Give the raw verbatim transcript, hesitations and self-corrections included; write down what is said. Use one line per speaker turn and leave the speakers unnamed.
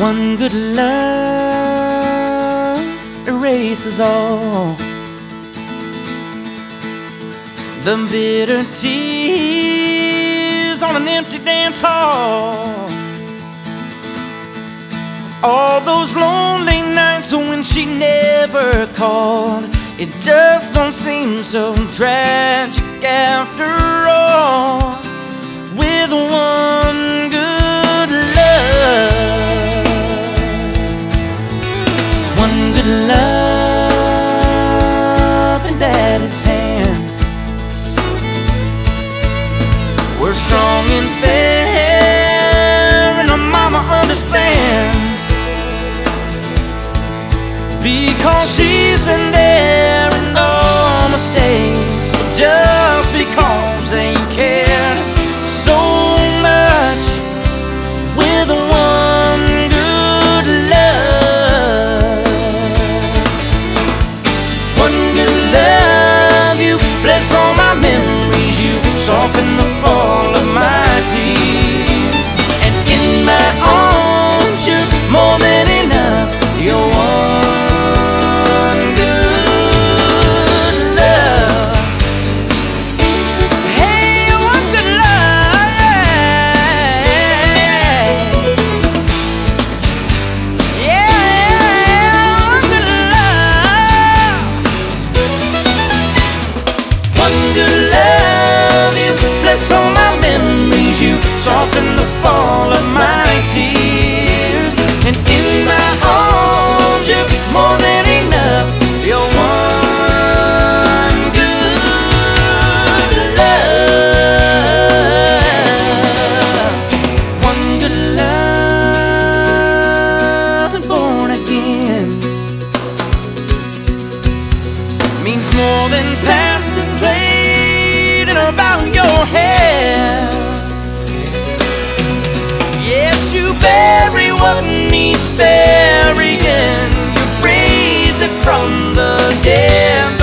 One good love erases all the bitter tears on an empty dance hall. All those lonely nights when she never called, it just don't seem so tragic after all. With one good love, one good love in Daddy's hands, we're strong and fair, and our mama understands, because she's been there in all mistakes, just because they cared so much. With one good love, one good love, you bless all my memories, you soften the fall of my tears, and in my arms you're more than enough. You're one good love. Hey, one good love, yeah, yeah, one good love, one good love, you bless all my memories, you soften the fall of my tears, and in my arms you're more than enough. You're one good love, one good love, and born again means more than past the plate and about your head. Yes, you bury what needs burying, you raise it from the dead.